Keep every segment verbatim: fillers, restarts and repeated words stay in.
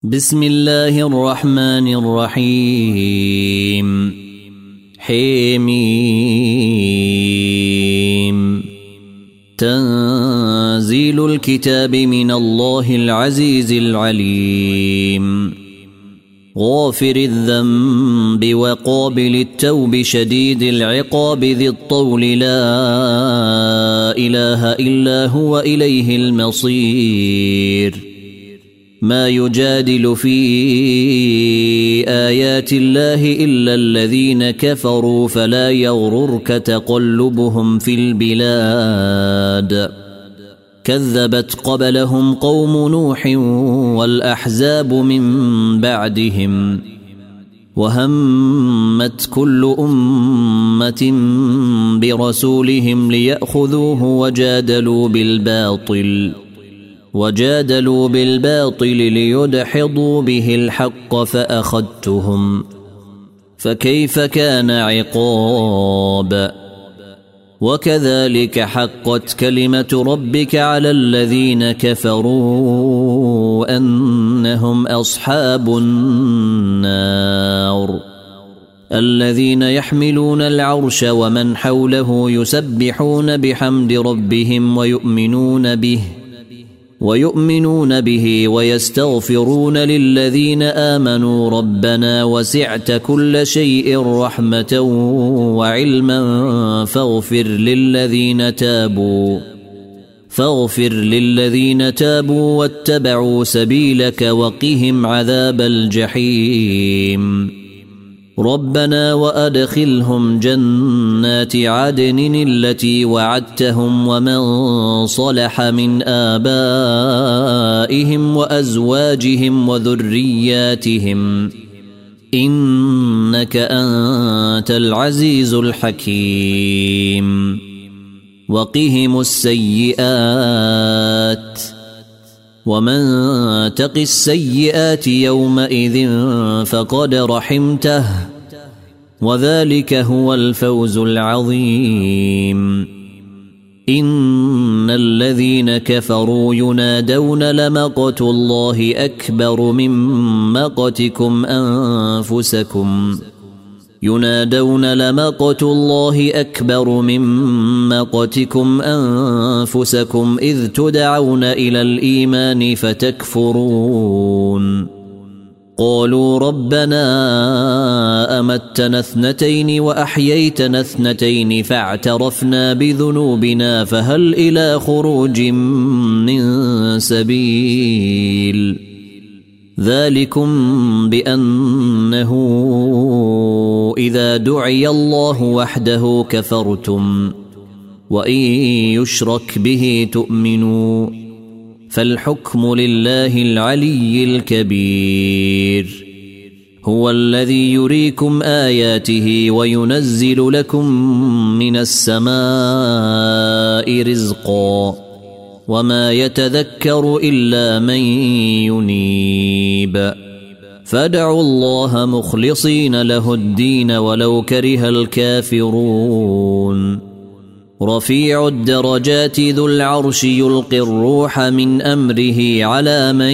بسم الله الرحمن الرحيم حميم تنزيل الكتاب من الله العزيز العليم غافر الذنب وقابل التوب شديد العقاب ذي الطول لا إله إلا هو إليه المصير ما يجادل في آيات الله إلا الذين كفروا فلا يغررك تقلبهم في البلاد كذبت قبلهم قوم نوح والأحزاب من بعدهم وهمت كل أمة برسولهم ليأخذوه وجادلوا بالباطل وجادلوا بالباطل ليدحضوا به الحق فأخذتهم فكيف كان عقاب وكذلك حقت كلمة ربك على الذين كفروا أنهم أصحاب النار الذين يحملون العرش ومن حوله يسبحون بحمد ربهم ويؤمنون به ويؤمنون به ويستغفرون للذين آمنوا ربنا وسعت كل شيء رحمة وعلما فاغفر للذين تابوا فاغفر للذين تابوا واتبعوا سبيلك وقهم عذاب الجحيم ربنا وأدخلهم جنات عدن التي وعدتهم ومن صلح من آبائهم وأزواجهم وذرياتهم إنك أنت العزيز الحكيم وقهم السيئات ومن تق السيئات يومئذ فقد رحمته وذلك هو الفوز العظيم إن الذين كفروا ينادون لمقت الله أكبر من مقتكم أنفسكم ينادون لمقت الله أكبر من مقتكم أنفسكم إذ تدعون إلى الإيمان فتكفرون قالوا ربنا أمتنا اثنتين وأحييتنا اثنتين فاعترفنا بذنوبنا فهل إلى خروج من سبيل ذلكم بأنه إذا دعي الله وحده كفرتم وإن يشرك به تؤمنوا فالحكم لله العلي الكبير هو الذي يريكم آياته وينزل لكم من السماء رزقا وما يتذكر إلا من ينيب فادعوا الله مخلصين له الدين ولو كره الكافرون رفيع الدرجات ذو العرش يلقي الروح من أمره على من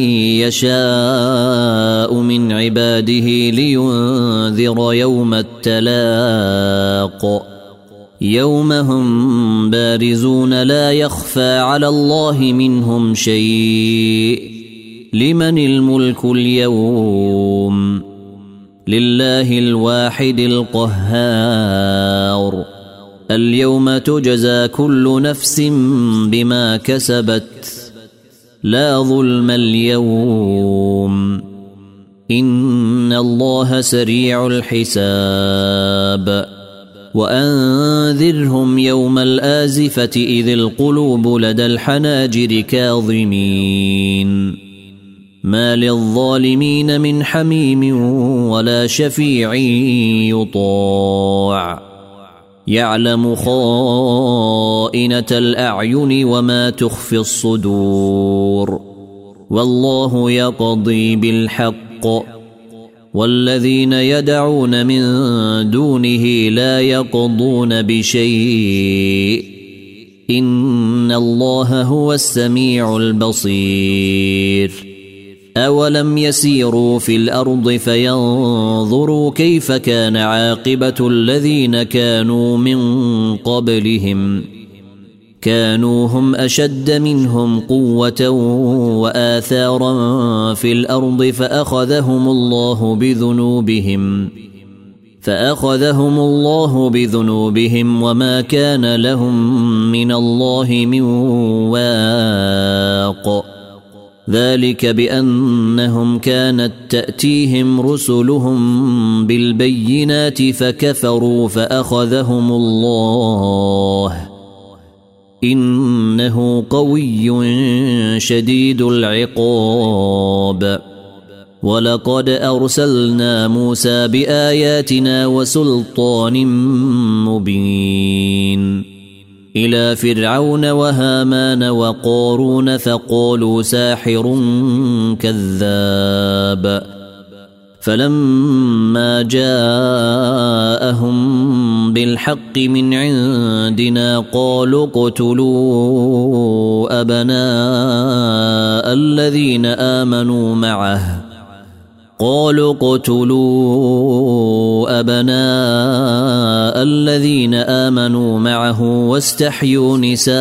يشاء من عباده لينذر يوم التلاق يوم هم بارزون لا يخفى على الله منهم شيء لمن الملك اليوم لله الواحد القهار اليوم تجزى كل نفس بما كسبت لا ظلم اليوم إن الله سريع الحساب وأنذرهم يوم الآزفة إذ القلوب لدى الحناجر كاظمين ما للظالمين من حميم ولا شفيع يطاع يعلم خائنة الأعين وما تخفي الصدور والله يقضي بالحق والذين يدعون من دونه لا يقضون بشيء إن الله هو السميع البصير أولم يسيروا في الأرض فينظروا كيف كان عاقبة الذين كانوا من قبلهم كانوا هم أشد منهم قوة وآثارا في الأرض فأخذهم الله بذنوبهم فأخذهم الله بذنوبهم وما كان لهم من الله من واق ذلك بأنهم كانت تأتيهم رسلهم بالبينات فكفروا فأخذهم الله إنه قوي شديد العقاب ولقد أرسلنا موسى بآياتنا وسلطان مبين إلى فرعون وهامان وقارون فقالوا ساحر كذاب فلما جاءهم بالحق من عندنا قالوا اقتلوا أبناء الذين آمنوا معه قالوا اقتلوا أبناء الذين آمنوا معه واستحيوا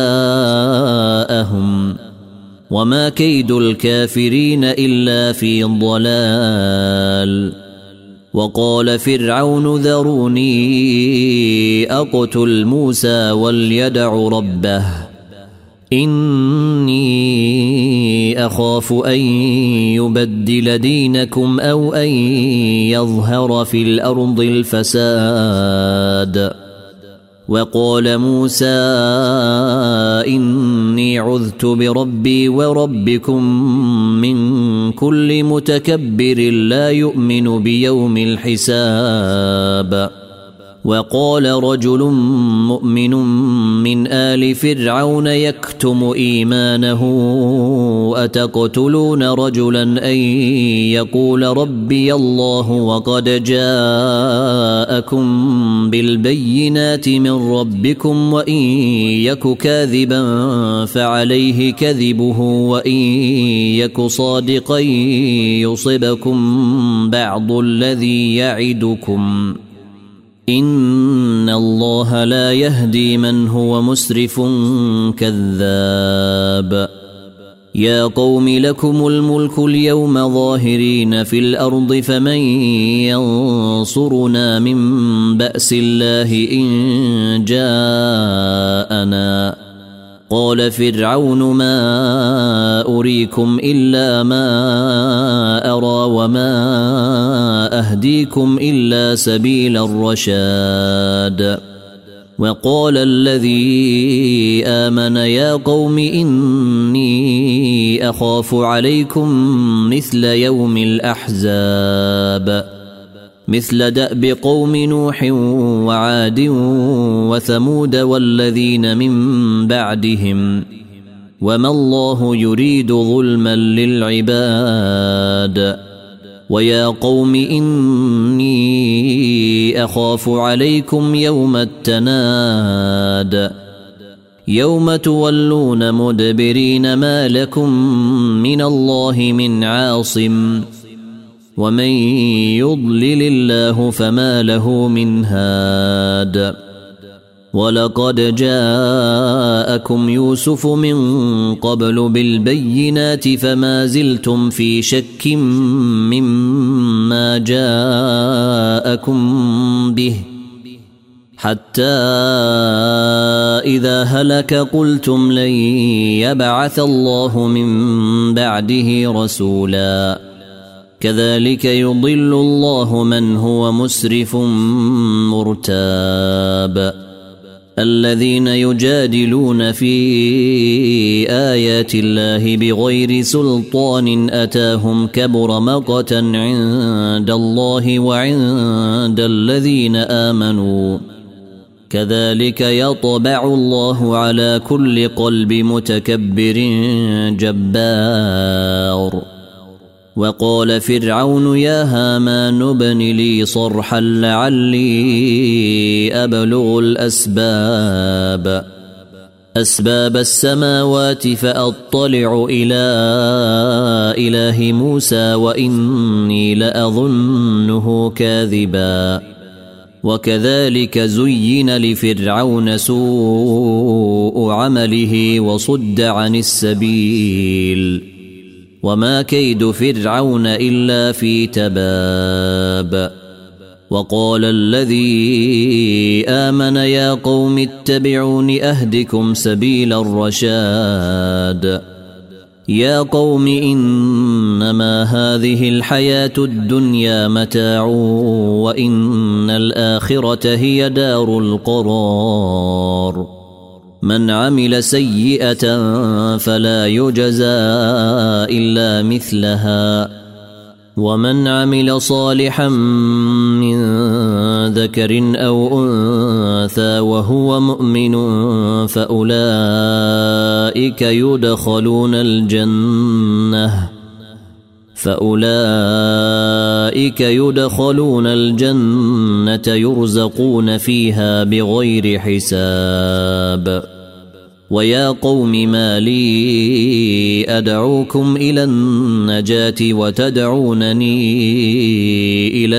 نساءهم وما كيد الكافرين إلا في ضلال وقال فرعون ذروني أقتل موسى وليدع ربه إني أخاف أن يبدل دينكم أو أن يظهر في الأرض الفساد وقال موسى إني عذت بربي وربكم من كل متكبر لا يؤمن بيوم الحساب وقال رجل مؤمن من آل فرعون يكتم إيمانه أتقتلون رجلا أن يقول ربي الله وقد جاءكم بالبينات من ربكم وإن يك كاذبا فعليه كذبه وإن يك صادقا يصبكم بعض الذي يعدكم إن الله لا يهدي من هو مسرف كذاب يا قوم لكم الملك اليوم ظاهرين في الأرض فمن ينصرنا من بأس الله إن جاءنا قال فرعون ما أريكم إلا ما أرى وما أهديكم إلا سبيل الرشاد وقال الذي آمن يا قوم إني أخاف عليكم مثل يوم الأحزاب مثل دأب قوم نوح وعاد وثمود والذين من بعدهم وما الله يريد ظلما للعباد ويا قوم إني أخاف عليكم يوم التناد يوم تولون مدبرين ما لكم من الله من عاصم ومن يضلل الله فما له من هاد ولقد جاءكم يوسف من قبل بالبينات فما زلتم في شك مما جاءكم به حتى إذا هلك قلتم لن يبعث الله من بعده رسولا كذلك يضل الله من هو مسرف مرتاب الذين يجادلون في آيات الله بغير سلطان أتاهم كبر مقتا عند الله وعند الذين آمنوا كذلك يطبع الله على كل قلب متكبر جبار وقال فرعون يا هامان ابن لي صرحا لعلي أبلغ الأسباب أسباب السماوات فأطلع إلى إله موسى وإني لأظنه كاذبا وكذلك زين لفرعون سوء عمله وصد عن السبيل وما كيد فرعون إلا في تباب وقال الذي آمن يا قوم اتبعون أهدكم سبيل الرشاد يا قوم إنما هذه الحياة الدنيا متاع وإن الآخرة هي دار القرار من عمل سيئة فلا يجزى إلا مثلها ومن عمل صالحا من ذكر أو أنثى وهو مؤمن فأولئك يدخلون الجنة فأولئك يدخلون الجنة يرزقون فيها بغير حساب ويا قوم ما لي أدعوكم إلى النجاة وتدعونني إلى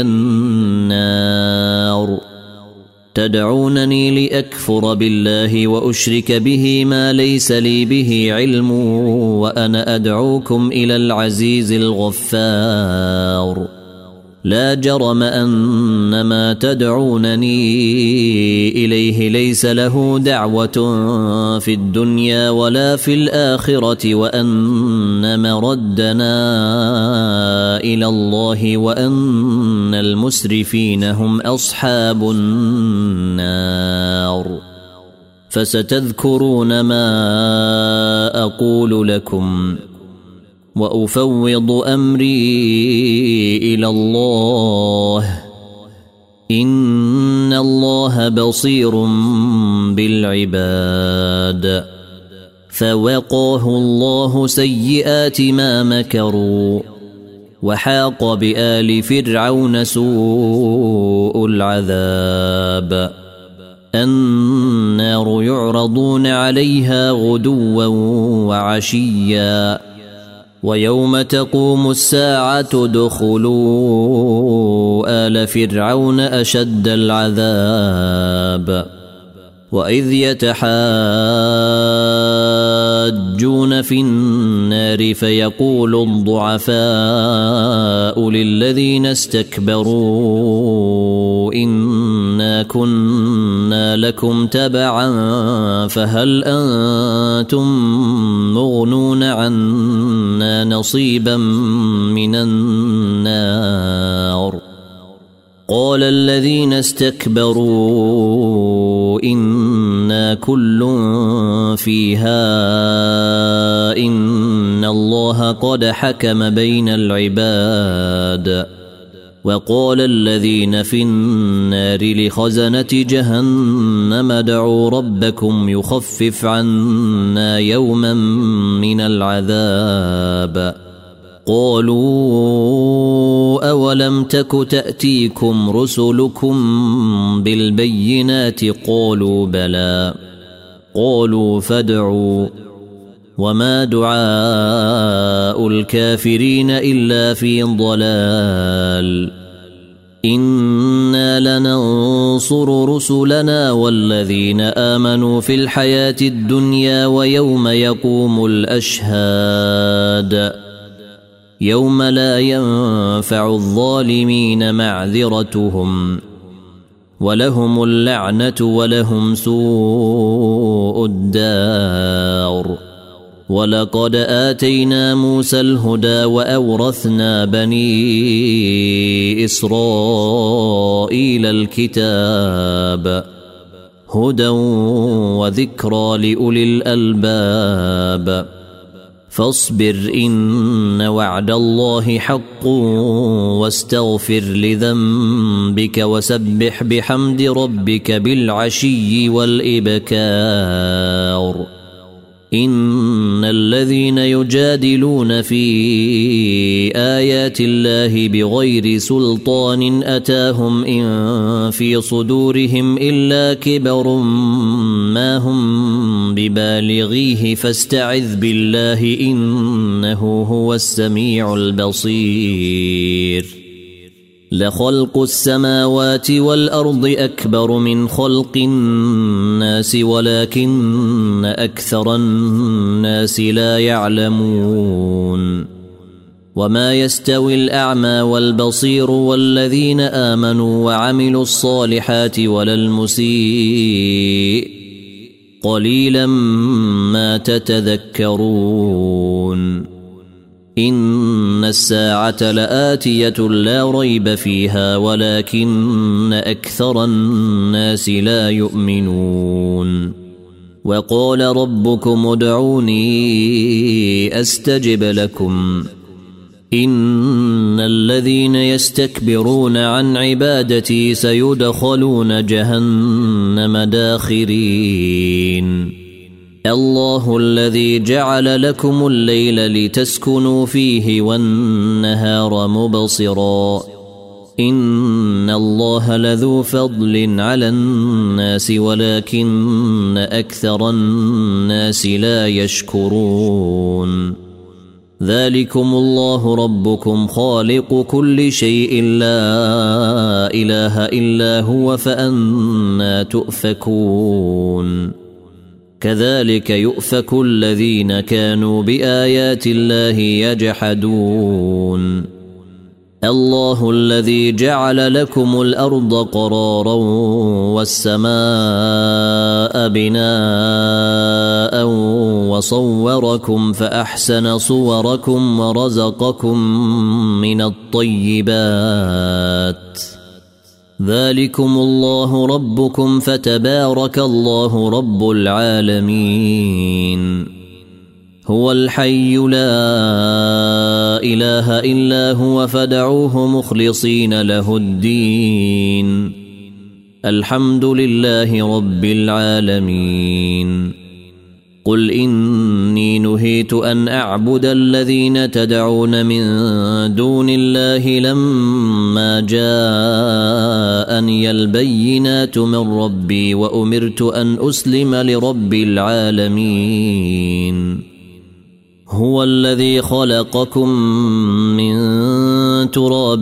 النار تدعونني لأكفر بالله وأشرك به ما ليس لي به علم وأنا أدعوكم إلى العزيز الغفار لا جرم أن ما تدعونني إليه ليس له دعوة في الدنيا ولا في الآخرة وأن مردنا إلى الله وأن المسرفين هم أصحاب النار فستذكرون ما أقول لكم وأفوض أمري إلى الله إن الله بصير بالعباد فوقاه الله سيئات ما مكروا وحاق بآل فرعون سوء العذاب النار يعرضون عليها غدوا وعشيا ويوم تقوم الساعة ادخلوا آل فرعون أشد العذاب وإذ يتحاجون في النار فيقول الضعفاء للذين استكبروا إنا كنا لكم تبعا فهل أنتم مغنون عنا نصيبا من النار قال الذين استكبروا إنا كل فيها إن الله قد حكم بين العباد وقال الذين في النار لخزنة جهنم ادعوا ربكم يخفف عنا يوما من العذاب قالوا أولم تك تأتيكم رسلكم بالبينات قالوا بلى قالوا فادعوا وما دعاء الكافرين إلا في ضلال إنا لننصر رسلنا والذين آمنوا في الحياة الدنيا ويوم يقوم الأشهاد يوم لا ينفع الظالمين معذرتهم ولهم اللعنة ولهم سوء الدار ولقد آتينا موسى الهدى وأورثنا بني إسرائيل الكتاب هدى وذكرى لأولي الألباب فاصبر إن وعد الله حق واستغفر لذنبك وسبح بحمد ربك بالعشي والإبكار إن الذين يجادلون في آيات الله بغير سلطان أتاهم إن في صدورهم إلا كبر ما هم ببالغيه فاستعذ بالله إنه هو السميع البصير لخلق السماوات والأرض أكبر من خلق الناس ولكن أكثر الناس لا يعلمون وما يستوي الأعمى والبصير والذين آمنوا وعملوا الصالحات ولا المسيء قليلا ما تتذكرون إن الساعة لآتية لا ريب فيها ولكن أكثر الناس لا يؤمنون وقال ربكم ادعوني أستجب لكم إن الذين يستكبرون عن عبادتي سيدخلون جهنم داخرين الله الذي جعل لكم الليل لتسكنوا فيه والنهار مبصرا إن الله لذو فضل على الناس ولكن أكثر الناس لا يشكرون ذلكم الله ربكم خالق كل شيء لا إله إلا هو فأنى تؤفكون كذلك يؤفك الذين كانوا بآيات الله يجحدون الله الذي جعل لكم الأرض قرارا والسماء بناء وصوركم فأحسن صوركم ورزقكم من الطيبات ذلكم الله ربكم فتبارك الله رب العالمين هو الحي لا إله إلا هو فادعوه مخلصين له الدين الحمد لله رب العالمين قل إني نهيت أن أعبد الذين تدعون من دون الله لما جاءني البينات من ربي وأمرت أن أسلم لرب العالمين هو الذي خلقكم من تراب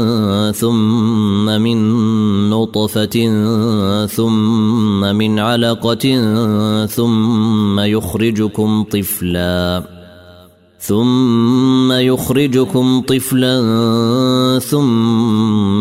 ثم من نطفة ثم من علقة ثم يخرجكم طفلا ثم يخرجكم طفلا ثم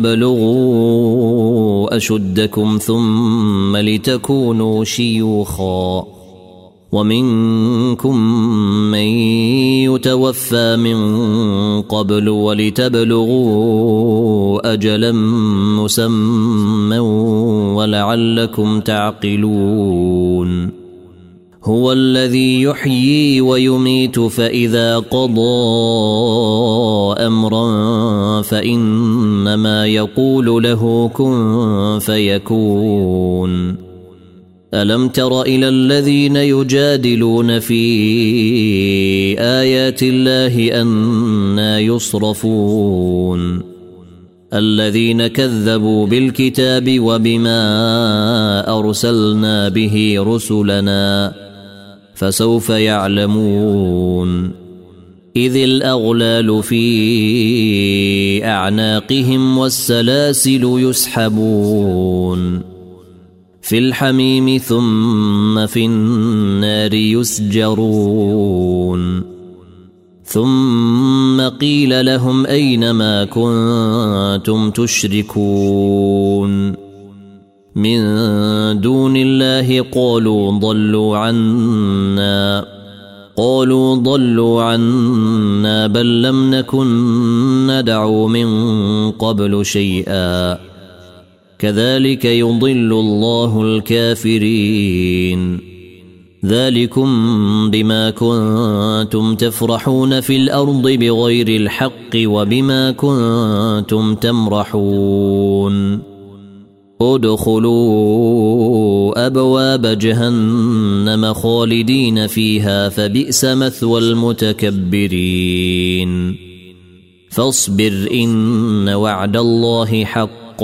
لتبلغوا أشدكم ثم لتكونوا شيوخا ومنكم من يتوفى من قبل ولتبلغوا أجلا مسمى ولعلكم تعقلون هو الذي يحيي ويميت فإذا قضى أمرا فإنما يقول له كن فيكون ألم تر إلى الذين يجادلون في آيات الله أنى يصرفون الذين كذبوا بالكتاب وبما أرسلنا به رسلنا فسوف يعلمون إذ الأغلال في أعناقهم والسلاسل يسحبون في الحميم ثم في النار يسجرون ثم قيل لهم أين ما كنتم تشركون من دون الله قالوا ضلوا عنا قالوا ضلوا عنا بل لم نكن ندعو من قبل شيئا كذلك يضل الله الكافرين ذلكم بما كنتم تفرحون في الأرض بغير الحق وبما كنتم تمرحون ادخلوا أبواب جهنم خالدين فيها فبئس مثوى المتكبرين فاصبر إن وعد الله حق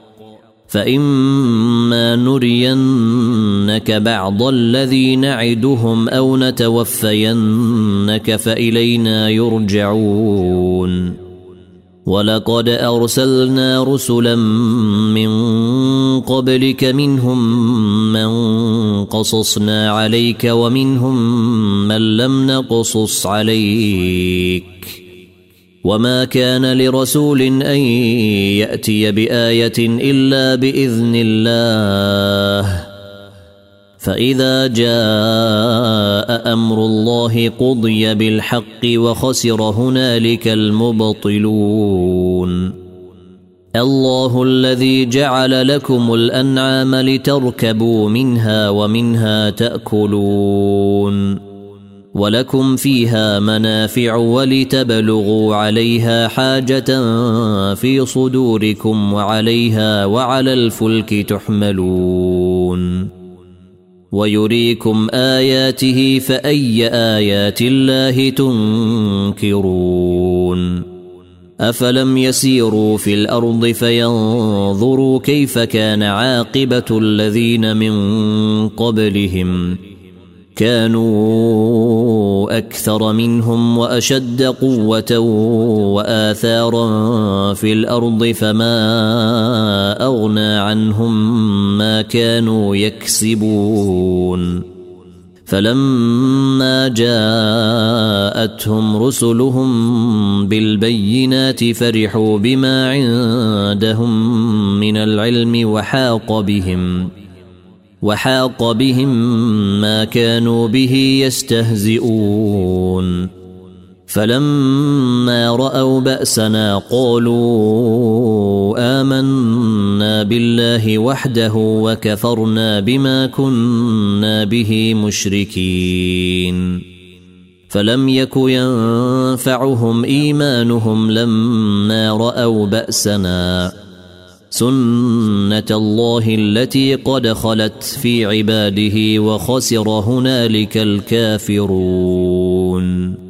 فإما نرينك بعض الذي نعدهم أو نتوفينك فإلينا يرجعون ولقد أرسلنا رسلا من قبلك منهم من قصصنا عليك ومنهم من لم نقصص عليك وما كان لرسول أن يأتي بآية إلا بإذن الله فإذا جاء أمر الله قضي بالحق وخسر هنالك المبطلون الله الذي جعل لكم الأنعام لتركبوا منها ومنها تأكلون ولكم فيها منافع ولتبلغوا عليها حاجة في صدوركم وعليها وعلى الفلك تحملون ويريكم آياته فأي آيات الله تنكرون أفلم يسيروا في الأرض فينظروا كيف كان عاقبة الذين من قبلهم كانوا أكثر منهم وأشد قوة وآثارا في الأرض فما أغنى عنهم ما كانوا يكسبون فلما جاءتهم رسلهم بالبينات فرحوا بما عندهم من العلم وحاق بهم وحاق بهم ما كانوا به يستهزئون فلما رأوا بأسنا قالوا آمنا بالله وحده وكفرنا بما كنا به مشركين فلم يك ينفعهم إيمانهم لما رأوا بأسنا سنة الله التي قد خلت في عباده وخسر هنالك الكافرون.